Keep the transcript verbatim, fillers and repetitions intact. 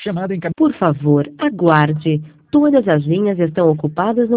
Chamada em... Por favor, aguarde. Todas as linhas estão ocupadas no